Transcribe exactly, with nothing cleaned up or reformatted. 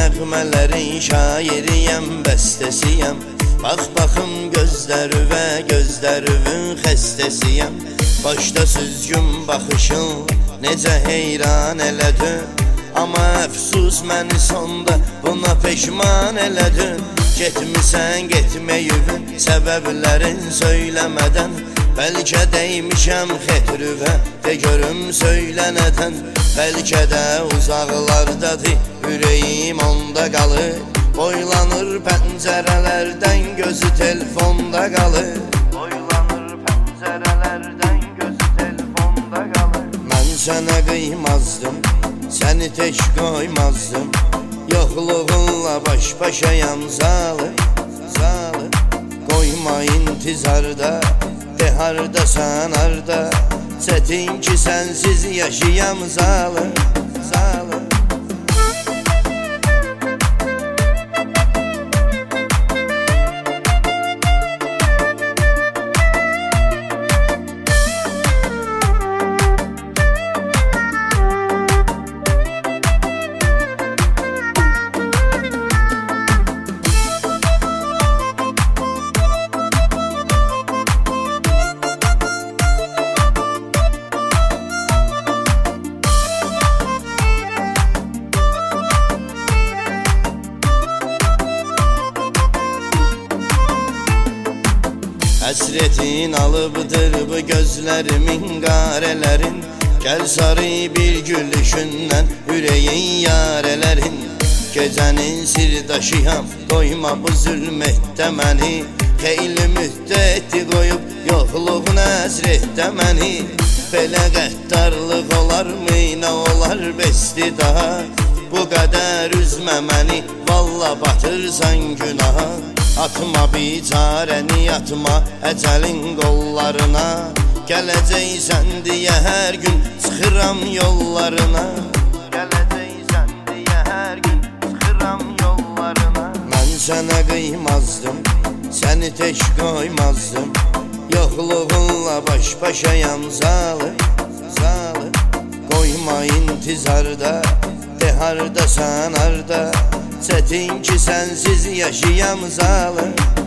nəğmələrin şairiyəm, bəstəsiyəm. Bax baxım gözlərivə, gözlərivin xəstəsiyəm. Başda süzgün baxışın necə heyran elədin, amma əfsus məni sonda buna peşman elədin. Getmisən getməyivin səbəblərin söyləmədən, bəlkə dəymişəm xətrüvə, de görüm söylənədən. Bəlkə də uzaqlardadır, ürəyim onda qalır. Boylanır pəncərələrdən, gözü telefonda qalır. Boylanır pəncərələrdən, gözü telefonda qalır. Mən sənə qıymazdım, səni tək qoymazdım. Yoxluğunla baş-başayam zalı, zalı. Qoyma intizarda, de hardasan harda. Çətin ki sənsiz yaşayam zalı, zalı. Həsretin alıbdır bu gözlərimin qarələrin. Gəl sarı bir gülüşündən ürəyin yarələrin. Gecənin sirdaşıyam, doyma bu zülmətdə məni. Xeyli müddəti qoyub yoxluğun əsrətdə məni. Belə qəddarlıq olarmı, nə olar bəsdi daha. Bu qədər üzmə məni, valla batırsan günaha. Atma bicarəni, atma əcəlin qollarına. Gələcəksən deyə hər gün çıxıram yollarına. Gələcəksən deyə hər gün çıxıram yollarına. Mən sənə qıymazdım, səni tək qoymazdım. Yoxluğunla baş-başayam zalı, zalı. Qoyma intizarda, de hardasan harda. Çətin ki sənsiz yaşayam zalı.